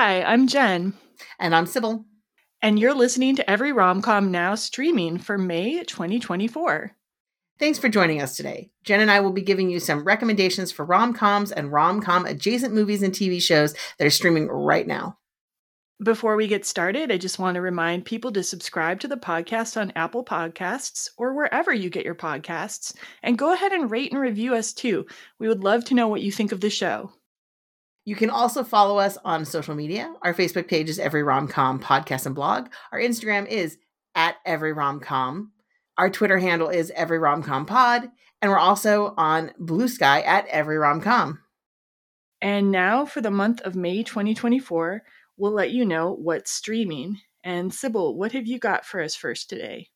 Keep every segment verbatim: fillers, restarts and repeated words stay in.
Hi, I'm Jen. And I'm Sybil. And you're listening to Every Rom-Com Now streaming for May twenty twenty-four. Thanks for joining us today. Jen and I will be giving you some recommendations for rom-coms and rom-com adjacent movies and T V shows that are streaming right now. Before we get started, I just want to remind people to subscribe to the podcast on Apple Podcasts or wherever you get your podcasts, and go ahead and rate and review us too. We would love to know what you think of the show. You can also follow us on social media. Our Facebook page is Every Rom-Com Podcast and Blog. Our Instagram is at Every Rom-Com. Our Twitter handle is Every Rom-Com Pod. And we're also on Blue Sky at Every Rom-Com. And now for the month of May twenty twenty-four, we'll let you know what's streaming. And Sybil, what have you got for us first today?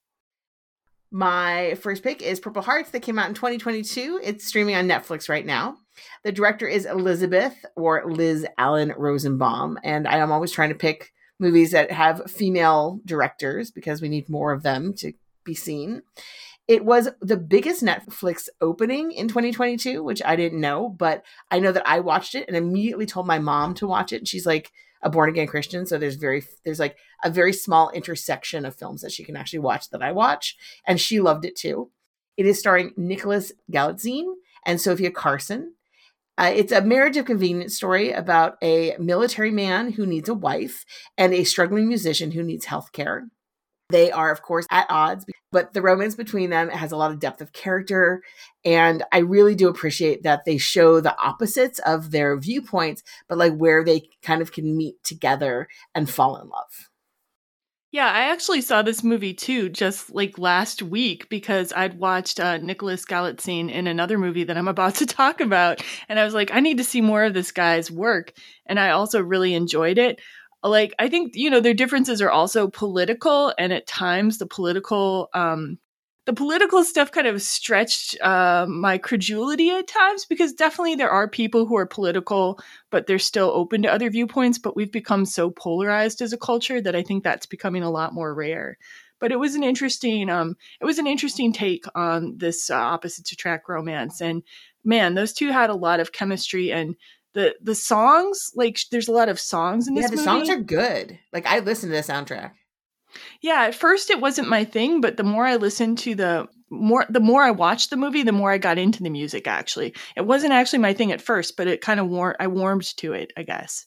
My first pick is Purple Hearts that came out in twenty twenty-two. It's streaming on Netflix right now. The director is Elizabeth, or Liz Allen Rosenbaum, and I am always trying to pick movies that have female directors because we need more of them to be seen. It was the biggest Netflix opening in twenty twenty-two, which I didn't know, but I know that I watched it and immediately told my mom to watch it. And she's like a born-again Christian, so there's very there's like a very small intersection of films that she can actually watch that I watch, and she loved it too. It is starring Nicholas Galitzine and Sophia Carson. Uh, it's a marriage of convenience story about a military man who needs a wife and a struggling musician who needs health care. They are, of course, at odds, but the romance between them has a lot of depth of character. And I really do appreciate that they show the opposites of their viewpoints, but like where they kind of can meet together and fall in love. Yeah, I actually saw this movie too, just like last week, because I'd watched uh, Nicholas Galitzine in another movie that I'm about to talk about. And I was like, I need to see more of this guy's work. And I also really enjoyed it. Like, I think, you know, their differences are also political. And at times the political, um, the political stuff kind of stretched uh, my credulity at times, because definitely there are people who are political, but they're still open to other viewpoints. But we've become so polarized as a culture that I think that's becoming a lot more rare. But it was an interesting, um, it was an interesting take on this uh, opposites attract romance. And man, those two had a lot of chemistry, and the the songs, like there's a lot of songs in this movie. Yeah, the movie. songs are good. Like I listened to the soundtrack. Yeah, at first it wasn't my thing, but the more I listened to the more, the more I watched the movie, the more I got into the music. Actually, it wasn't actually my thing at first, but it kind of war- I warmed to it, I guess.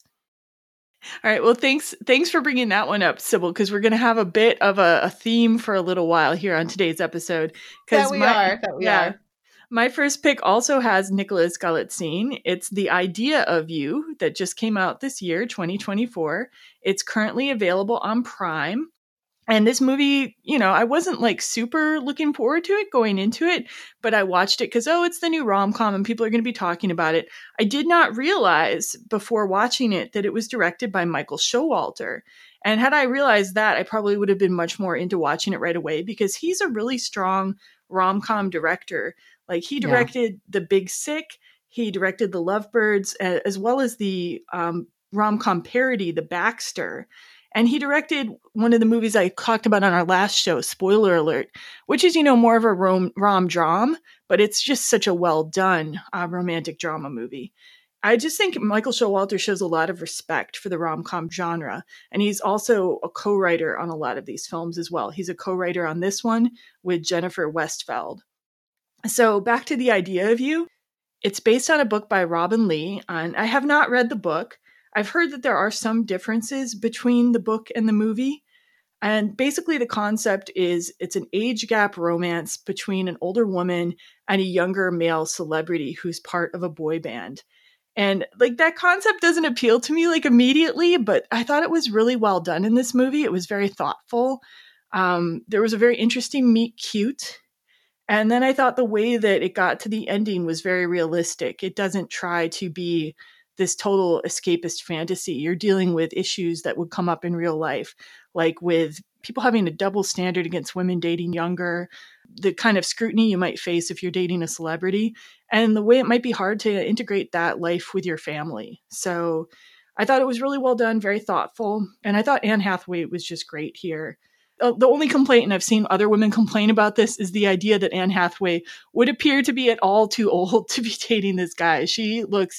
All right, well, thanks, thanks for bringing that one up, Sybil, because we're going to have a bit of a, a theme for a little while here on today's episode. That we my, are. That we yeah, are. My first pick also has Nicholas Galitzine. It's The Idea of You that just came out this year, twenty twenty-four. It's currently available on Prime. And this movie, you know, I wasn't like super looking forward to it going into it, but I watched it because, oh, it's the new rom-com and people are going to be talking about it. I did not realize before watching it that it was directed by Michael Showalter. And had I realized that, I probably would have been much more into watching it right away, because he's a really strong rom-com director. Like he directed yeah. The Big Sick, he directed The Lovebirds, as well as the um, rom-com parody, The Baxter. And he directed one of the movies I talked about on our last show, spoiler alert, which is, you know, more of a rom, rom-dram, but it's just such a well-done uh, romantic drama movie. I just think Michael Showalter shows a lot of respect for the rom-com genre. And he's also a co-writer on a lot of these films as well. He's a co-writer on this one with Jennifer Westfeld. So back to The Idea of You. It's based on a book by Robin Lee. And I have not read the book. I've heard that there are some differences between the book and the movie. And basically the concept is it's an age gap romance between an older woman and a younger male celebrity who's part of a boy band. And like that concept doesn't appeal to me like immediately, but I thought it was really well done in this movie. It was very thoughtful. Um, there was a very interesting meet cute. And then I thought the way that it got to the ending was very realistic. It doesn't try to be this total escapist fantasy. You're dealing with issues that would come up in real life, like with people having a double standard against women dating younger, the kind of scrutiny you might face if you're dating a celebrity, and the way it might be hard to integrate that life with your family. So I thought it was really well done, very thoughtful. And I thought Anne Hathaway was just great here. The only complaint, and I've seen other women complain about this, is the idea that Anne Hathaway would appear to be at all too old to be dating this guy. She looks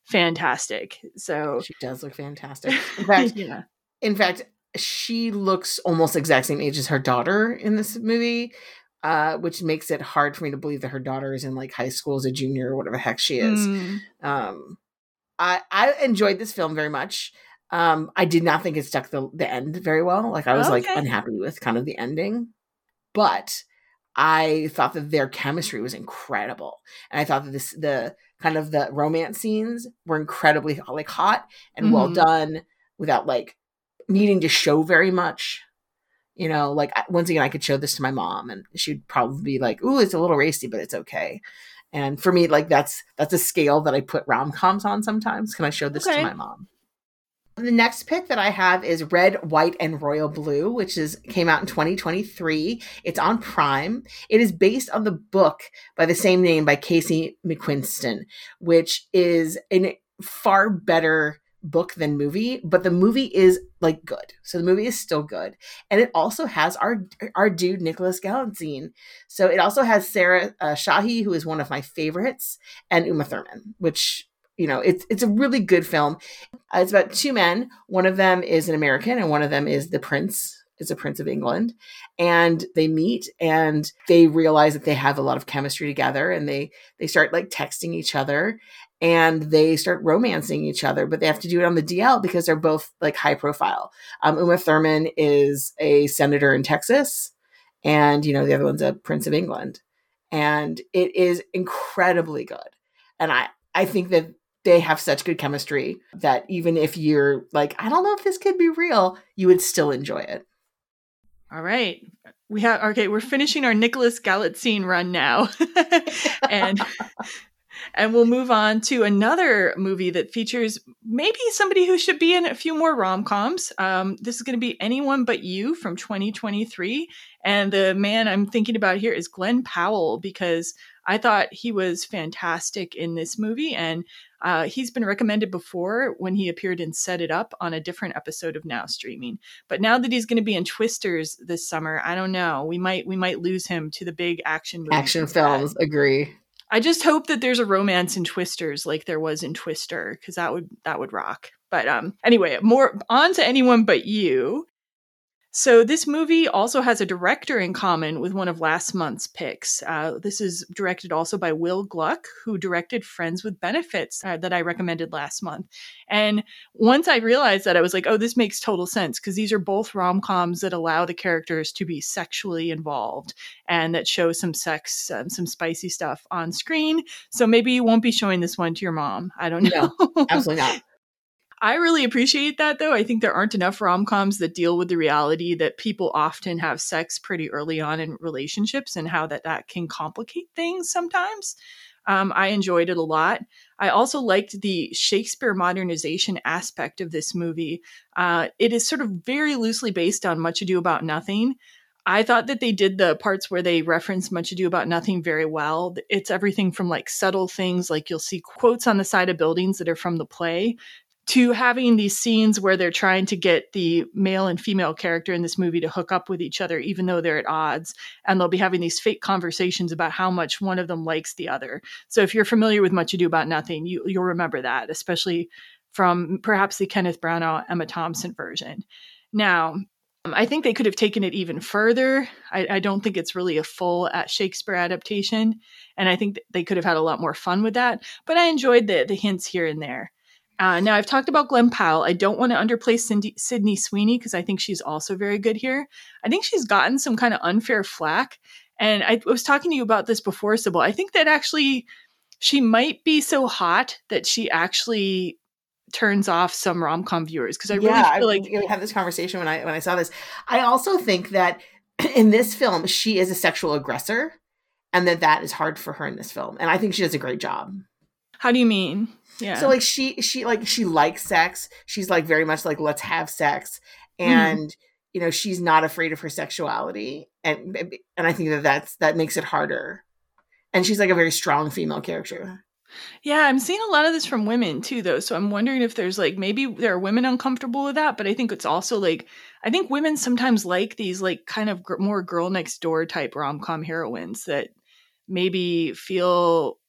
fantastic. So She does look fantastic. In fact, yeah. in fact, she looks almost the exact same age as her daughter in this movie, uh, which makes it hard for me to believe that her daughter is in like high school as a junior or whatever the heck she is. Mm. Um, I, I enjoyed this film very much. Um, I did not think it stuck the, the end very well. Like I was Okay. like unhappy with kind of the ending, but I thought that their chemistry was incredible. And I thought that this, the kind of the romance scenes were incredibly like hot and Mhm. well done without like needing to show very much. You know, like once again, I could show this to my mom and she'd probably be like, ooh, it's a little racy, but it's okay. And for me, like that's that's a scale that I put rom-coms on sometimes. Can I show this Okay. to my mom? The next pick that I have is Red, White, and Royal Blue, which is came out in twenty twenty-three. It's on Prime. It is based on the book by the same name by Casey McQuiston, which is a far better book than movie, but the movie is like good. So the movie is still good. And it also has our our dude Nicholas Galitzine. So it also has Sarah uh, Shahi, who is one of my favorites, and Uma Thurman, which, you know, it's it's a really good film. Uh, it's about two men. One of them is an American and one of them is the prince, is a prince of England. And they meet and they realize that they have a lot of chemistry together, and they they start like texting each other and they start romancing each other, but they have to do it on the D L because they're both like high profile. Um, Uma Thurman is a senator in Texas, and, you know, the other one's a prince of England. And it is incredibly good. And I, I think that they have such good chemistry that even if you're like, I don't know if this could be real, you would still enjoy it. All right. We have, okay, we're finishing our Nicholas Galitzine run now. and and we'll move on to another movie that features maybe somebody who should be in a few more rom-coms. Um, this is going to be Anyone But You from twenty twenty-three. And the man I'm thinking about here is Glenn Powell, because I thought he was fantastic in this movie. And uh, he's been recommended before when he appeared in Set It Up on a different episode of Now Streaming. But now that he's going to be in Twisters this summer, I don't know. We might we might lose him to the big action movies. Action films, agree. I just hope that there's a romance in Twisters like there was in Twister, because that would that would rock. But um, anyway, more on to Anyone But You. So this movie also has a director in common with one of last month's picks. Uh, this is directed also by Will Gluck, who directed Friends with Benefits uh, that I recommended last month. And once I realized that, I was like, oh, this makes total sense, because these are both rom-coms that allow the characters to be sexually involved and that show some sex, um, some spicy stuff on screen. So maybe you won't be showing this one to your mom. I don't know. No, absolutely not. I really appreciate that, though. I think there aren't enough rom-coms that deal with the reality that people often have sex pretty early on in relationships and how that, that can complicate things sometimes. Um, I enjoyed it a lot. I also liked the Shakespeare modernization aspect of this movie. Uh, it is sort of very loosely based on Much Ado About Nothing. I thought that they did the parts where they reference Much Ado About Nothing very well. It's everything from like subtle things, like you'll see quotes on the side of buildings that are from the play, to having these scenes where they're trying to get the male and female character in this movie to hook up with each other, even though they're at odds. And they'll be having these fake conversations about how much one of them likes the other. So if you're familiar with Much Ado About Nothing, you, you'll remember that, especially from perhaps the Kenneth Branagh, Emma Thompson version. Now, um, I think they could have taken it even further. I, I don't think it's really a full at Shakespeare adaptation. And I think they could have had a lot more fun with that. But I enjoyed the, the hints here and there. Uh, now, I've talked about Glenn Powell. I don't want to underplay Cindy, Sydney Sweeney, because I think she's also very good here. I think she's gotten some kind of unfair flack. And I was talking to you about this before, Sybil. I think that actually she might be so hot that she actually turns off some rom-com viewers. Because I really yeah, feel I, like... we had this conversation when I when I saw this. I also think that in this film, she is a sexual aggressor, and that that is hard for her in this film. And I think she does a great job. How do you mean? Yeah. So like she she like she likes sex. She's like very much like, let's have sex, and mm. you know, she's not afraid of her sexuality, and and I think that that's that makes it harder. And she's like a very strong female character. Yeah, I'm seeing a lot of this from women too, though. So I'm wondering if there's like, maybe there are women uncomfortable with that, but I think it's also like, I think women sometimes like these like kind of gr- more girl next door type rom-com heroines that maybe feel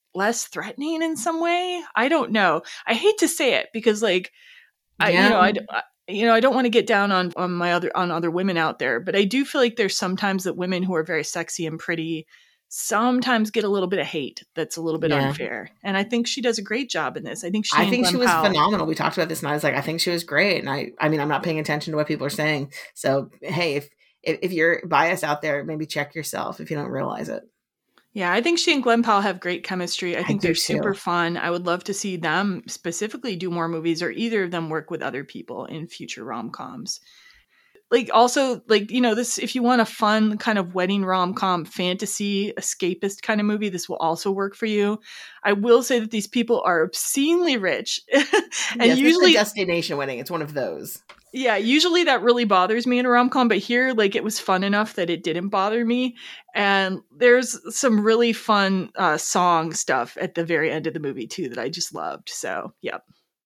less threatening in some way. I don't know. I hate to say it because like, I, Yeah. you know, I, I you know, I don't want to get down on, on my other, on other women out there, but I do feel like there's sometimes that women who are very sexy and pretty sometimes get a little bit of hate that's a little bit Yeah. unfair. And I think she does a great job in this. I think she I and think Glenn she was Powell, phenomenal. We talked about this, and I was like, I think she was great. And I, I mean, I'm not paying attention to what people are saying. So, hey, if if, if you're biased out there, maybe check yourself if you don't realize it. Yeah, I think she and Glenn Powell have great chemistry. I I think do they're too. super fun. I would love to see them specifically do more movies or either of them work with other people in future rom-coms. Like also like, you know, this, if you want a fun kind of wedding rom-com fantasy escapist kind of movie, this will also work for you. I will say that these people are obscenely rich. and Yes, usually it's a destination wedding. It's one of those. Yeah, usually that really bothers me in a rom-com, but here, like, it was fun enough that it didn't bother me. And there's some really fun uh, song stuff at the very end of the movie, too, that I just loved. So, yep.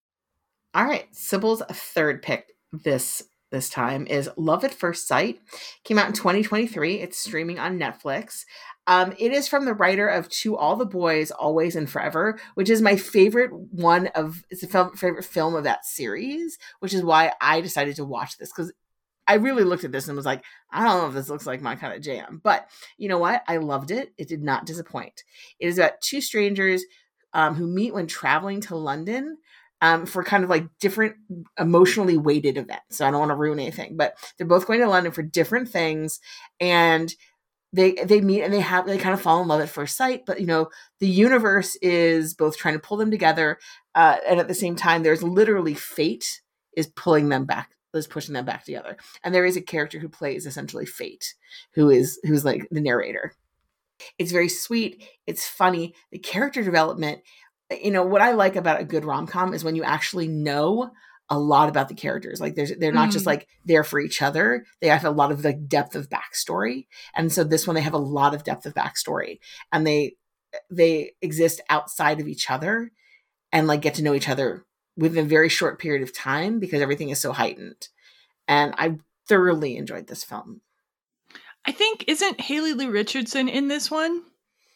All right. Sybil's third pick this this time is Love at First Sight. Came out in twenty twenty-three. It's streaming on Netflix. Um, it is from the writer of To All the Boys, Always and Forever, which is my favorite one of, it's a film, favorite film of that series, which is why I decided to watch this, because I really looked at this and was like, I don't know if this looks like my kind of jam. But you know what? I loved it. It did not disappoint. It is about two strangers um, who meet when traveling to London um, for kind of like different emotionally weighted events. So I don't want to ruin anything, but they're both going to London for different things. And they they meet and they have they kind of fall in love at first sight. But, you know, the universe is both trying to pull them together. Uh, and at the same time, there's literally fate is pulling them back. is pushing them back together. And there is a character who plays essentially fate, who is who's like the narrator. It's very sweet. It's funny. The character development, you know, what I like about a good rom-com is when you actually know a lot about the characters. Like there's, they're not mm. just like there for each other. They have a lot of like depth of backstory. And so this one, they have a lot of depth of backstory, and they, they exist outside of each other and like get to know each other within a very short period of time because everything is so heightened. And I thoroughly enjoyed this film. I think, isn't Haley Lu Richardson in this one?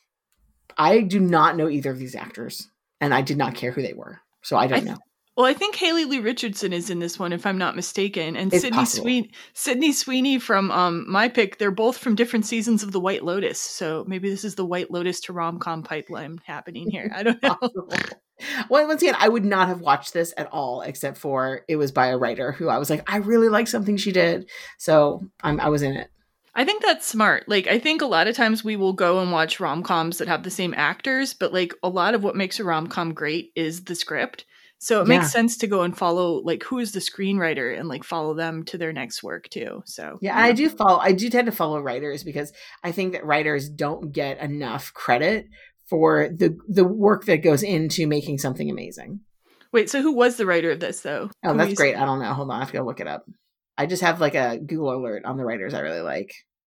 I do not know either of these actors, and I did not care who they were. So I don't I th- know. Well, I think Haley Lu Richardson is in this one, if I'm not mistaken. And it's Sydney Sweeney, Sydney Sweeney from um, my pick, they're both from different seasons of The White Lotus. So maybe this is the White Lotus to rom-com pipeline happening here. I don't know. Well, once again, I would not have watched this at all, except for it was by a writer who I was like, I really like something she did. So I'm, I was in it. I think that's smart. Like, I think a lot of times we will go and watch rom-coms that have the same actors, but like a lot of what makes a rom-com great is the script. So it yeah. makes sense to go and follow, like, who is the screenwriter and, like, follow them to their next work, too. So, yeah, yeah. I do follow, I do tend to follow writers because I think that writers don't get enough credit for the the work that goes into making something amazing. Wait, so who was the writer of this, though? Oh, who that's great. I don't know. Hold on. I have to go look it up. I just have, like, a Google alert on the writers I really like.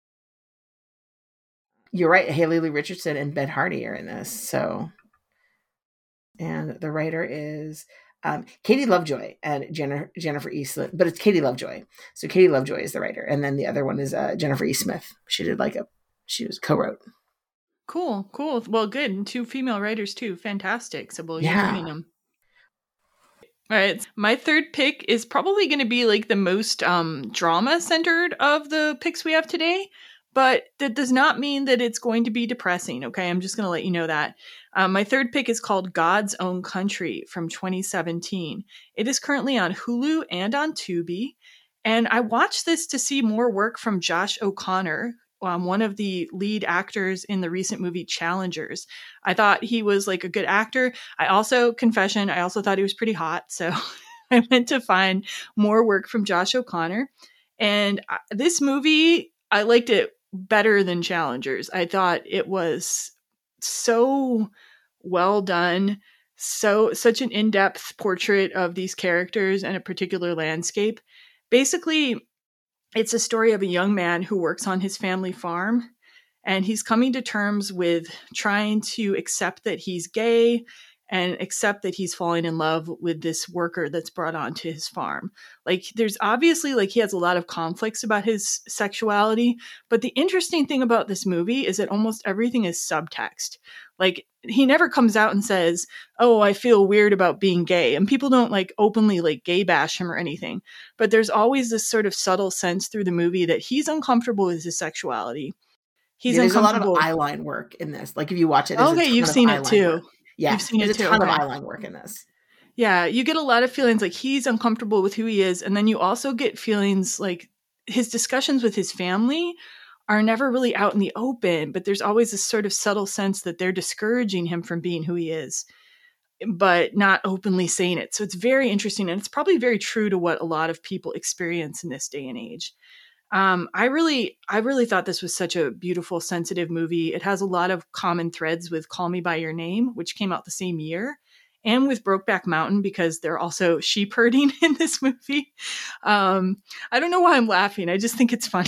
You're right. Haley Lu Richardson and Ben Hardy are in this, so... And the writer is um, Katie Lovejoy and Jennifer, Jennifer E. Smith, but it's Katie Lovejoy. So Katie Lovejoy is the writer. And then the other one is uh, Jennifer E. Smith. She did like a, she was co-wrote. Cool, cool. Well, good. And two female writers too. Fantastic. So we'll yeah. be joining them. All right. My third pick is probably going to be like the most um, drama centered of the picks we have today. But that does not mean that it's going to be depressing, okay? I'm just going to let you know that. Um, my third pick is called God's Own Country from twenty seventeen. It is currently on Hulu and on Tubi. And I watched this to see more work from Josh O'Connor, um, one of the lead actors in the recent movie Challengers. I thought he was like a good actor. I also, confession, I also thought he was pretty hot. So I went to find more work from Josh O'Connor. And this movie, I liked it better than Challengers. I thought it was so well done, so such an in-depth portrait of these characters and a particular landscape. Basically, it's a story of a young man who works on his family farm, and he's coming to terms with trying to accept that he's gay and accept that he's falling in love with this worker that's brought onto his farm. Like, there's obviously, like, he has a lot of conflicts about his sexuality, but the interesting thing about this movie is that almost everything is subtext. Like, he never comes out and says, oh, I feel weird about being gay. And people don't like openly like gay bash him or anything. But there's always this sort of subtle sense through the movie that he's uncomfortable with his sexuality. He's yeah, there's a lot of uncomfortable. eyeline work in this. Like, if you watch it, there's a Okay, ton you've of seen it eyeline too. work. Yeah, You've seen there's it a too. ton Okay. of eyeline work in this. Yeah, you get a lot of feelings like he's uncomfortable with who he is. And then you also get feelings like his discussions with his family are never really out in the open, but there's always this sort of subtle sense that they're discouraging him from being who he is, but not openly saying it. So it's very interesting. And it's probably very true to what a lot of people experience in this day and age. Um, I really, I really thought this was such a beautiful, sensitive movie. It has a lot of common threads with Call Me by Your Name, which came out the same year, and with Brokeback Mountain, because they're also sheep herding in this movie. Um, I don't know why I'm laughing. I just think it's funny.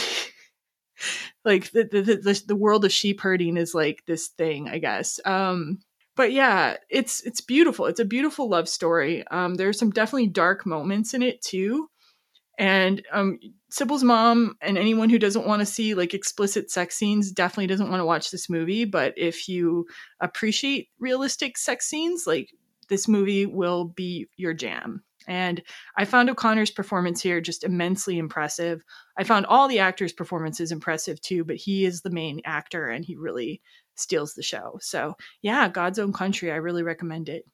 Like the, the the the world of sheep herding is like this thing, I guess. Um, but yeah, it's it's beautiful. It's a beautiful love story. Um, there's some definitely dark moments in it too. And um, Sybil's mom and anyone who doesn't want to see like explicit sex scenes definitely doesn't want to watch this movie. But if you appreciate realistic sex scenes, like this movie will be your jam. And I found O'Connor's performance here just immensely impressive. I found all the actors' performances impressive too, but he is the main actor and he really steals the show. So yeah, God's Own Country. I really recommend it.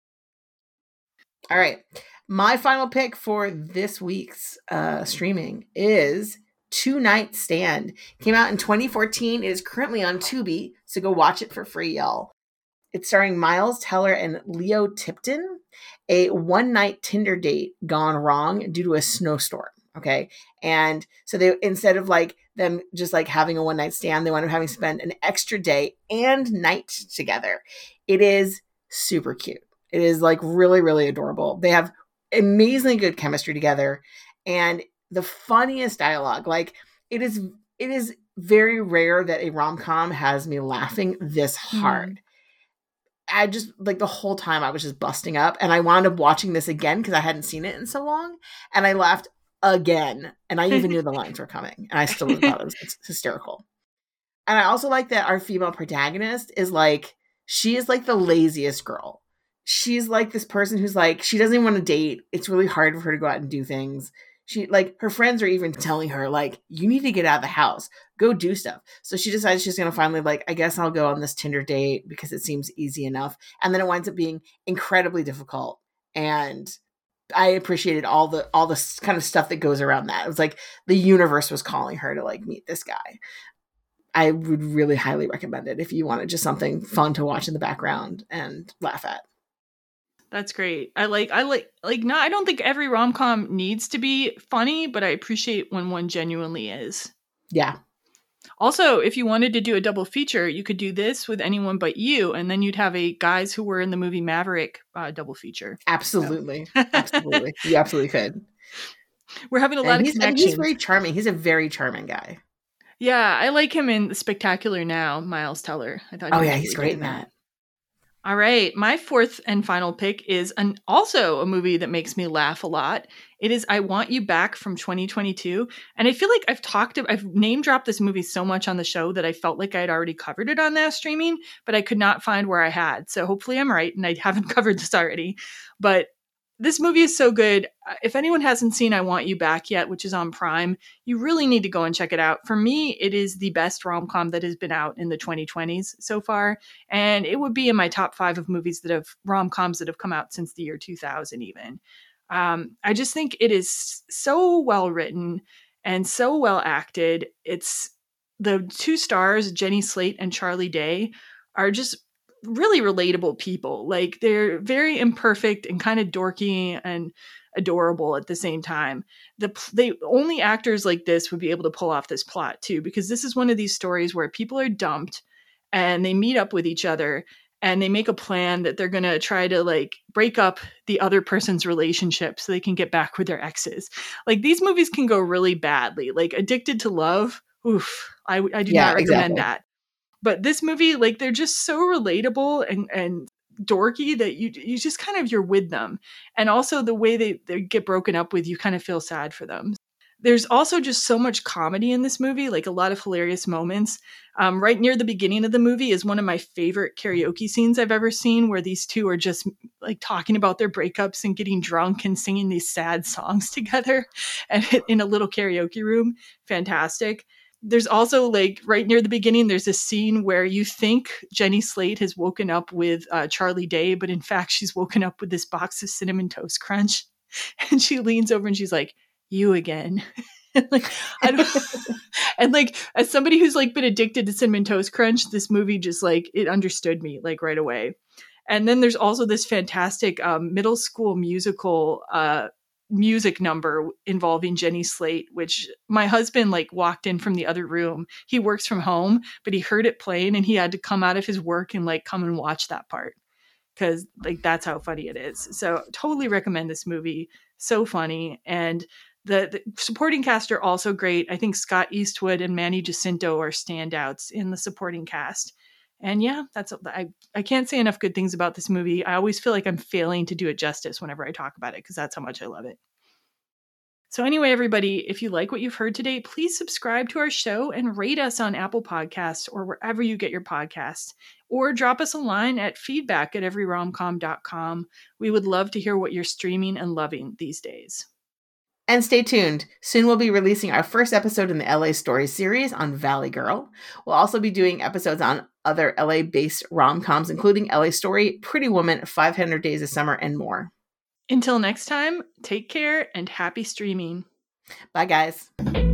All right. My final pick for this week's uh, streaming is Two Night Stand. Came out in twenty fourteen. It is currently on Tubi, so go watch it for free, y'all. It's starring Miles Teller and Leo Tipton. A one-night Tinder date gone wrong due to a snowstorm. Okay, and so they instead of like them just like having a one-night stand, they wind up having to spend an extra day and night together. It is super cute. It is like really, really adorable. They have amazingly good chemistry together, and the funniest dialogue. Like it is, it is very rare that a rom-com has me laughing this hard. Mm. I just like the whole time I was just busting up, and I wound up watching this again because I hadn't seen it in so long, and I laughed again, and I even knew the lines were coming, and I still thought it was it's hysterical. And I also like that our female protagonist is like, she is like the laziest girl. She's like this person who's like, she doesn't even want to date. It's really hard for her to go out and do things. She like her friends are even telling her like, you need to get out of the house, go do stuff. So she decides she's going to finally like, I guess I'll go on this Tinder date because it seems easy enough. And then it winds up being incredibly difficult. And I appreciated all the, all the kind of stuff that goes around that. It was like the universe was calling her to like meet this guy. I would really highly recommend it if you wanted just something fun to watch in the background and laugh at. That's great. I like, I like, like, no, I don't think every rom-com needs to be funny, but I appreciate when one genuinely is. Yeah. Also, if you wanted to do a double feature, you could do this with Anyone But You, and then you'd have a Guys Who Were in the Movie Maverick uh, double feature. Absolutely. So. Absolutely. You absolutely could. We're having a lot and of connections. He's very charming. He's a very charming guy. Yeah, I like him in Spectacular Now, Miles Teller. I thought. Oh he yeah, was he's really great in that. that. All right, my fourth and final pick is an also a movie that makes me laugh a lot. It is I Want You Back from twenty twenty-two, and I feel like I've talked, I've name dropped this movie so much on the show that I felt like I'd already covered it on that streaming, but I could not find where I had. So hopefully I'm right, and I haven't covered this already. But this movie is so good. If anyone hasn't seen I Want You Back yet, which is on Prime, you really need to go and check it out. For me, it is the best rom-com that has been out in the twenty twenties so far. And it would be in my top five of movies that have rom-coms that have come out since the year two thousand even. Um, I just think it is so well written and so well acted. It's the two stars, Jenny Slate and Charlie Day, are just really relatable people. Like they're very imperfect and kind of dorky and adorable at the same time. The they only actors like this would be able to pull off this plot too, because this is one of these stories where people are dumped and they meet up with each other and they make a plan that they're going to try to like break up the other person's relationship so they can get back with their exes. Like these movies can go really badly. Like Addicted to Love. Oof. I, I do yeah, not recommend exactly. that. But this movie, like, they're just so relatable and, and dorky that you you just kind of you're with them. And also the way they, they get broken up with, you kind of feel sad for them. There's also just so much comedy in this movie, like a lot of hilarious moments. Um, right near the beginning of the movie is one of my favorite karaoke scenes I've ever seen, where these two are just like talking about their breakups and getting drunk and singing these sad songs together and in a little karaoke room. Fantastic. There's also, like, right near the beginning, there's a scene where you think Jenny Slate has woken up with uh, Charlie Day, but in fact, she's woken up with this box of Cinnamon Toast Crunch. And she leans over and she's like, "You again." and like, I don't, and like, as somebody who's like been addicted to Cinnamon Toast Crunch, this movie just like, it understood me like right away. And then there's also this fantastic um, middle school musical uh, music number involving Jenny Slate, which my husband like walked in from the other room. He works from home, but he heard it playing and he had to come out of his work and like come and watch that part, because like that's how funny it is. So totally recommend this movie. So funny. And the, the supporting cast are also great. I think Scott Eastwood and Manny Jacinto are standouts in the supporting cast. And yeah, that's I, I can't say enough good things about this movie. I always feel like I'm failing to do it justice whenever I talk about it, because that's how much I love it. So anyway, everybody, if you like what you've heard today, please subscribe to our show and rate us on Apple Podcasts or wherever you get your podcasts. Or drop us a line at feedback at every rom com dot com. We would love to hear what you're streaming and loving these days. And stay tuned. Soon we'll be releasing our first episode in the L A Stories series on Valley Girl. We'll also be doing episodes on other L A-based rom-coms, including L A Story, Pretty Woman, five hundred Days of Summer, and more. Until next time, take care and happy streaming. Bye, guys.